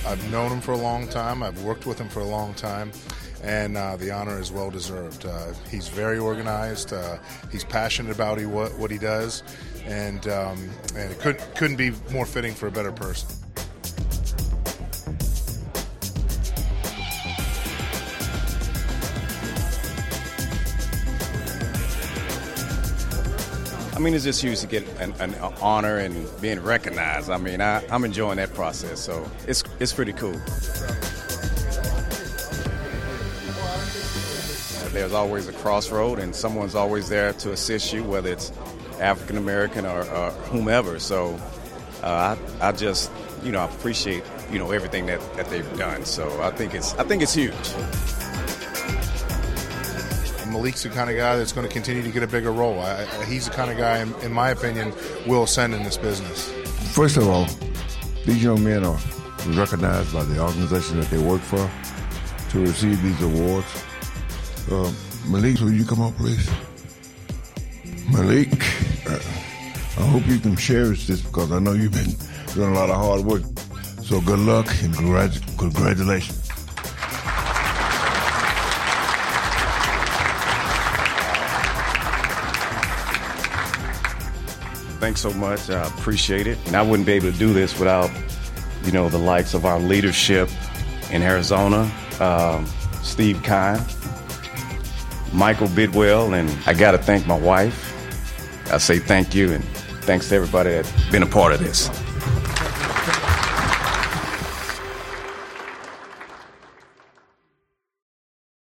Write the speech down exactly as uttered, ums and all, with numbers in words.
I've known him for a long time. I've worked with him for a long time. And uh, the honor is well deserved. Uh, he's very organized. Uh, he's passionate about he, what, what he does, and um, and it could, couldn't be more fitting for a better person. I mean, it's just huge to get an, an honor and being recognized. I mean, I, I'm enjoying that process, so it's it's pretty cool. There's always a crossroad, and someone's always there to assist you, whether it's African American or, or whomever. So uh, I, I just, you know, appreciate, you know, everything that, that they've done. So I think it's I think it's huge. Malik's the kind of guy that's going to continue to get a bigger role. I, I, he's the kind of guy, in, in my opinion, will ascend in this business. First of all, these young men are recognized by the organization that they work for to receive these awards. Uh, Malik, will you come up, please? Malik, uh, I hope you can cherish this because I know you've been doing a lot of hard work. So good luck and congratu- congratulations. Thanks so much. I appreciate it. And I wouldn't be able to do this without, you know, the likes of our leadership in Arizona, um, Steve Kine, Michael Bidwell, and I got to thank my wife. I say thank you, and thanks to everybody that's been a part of this.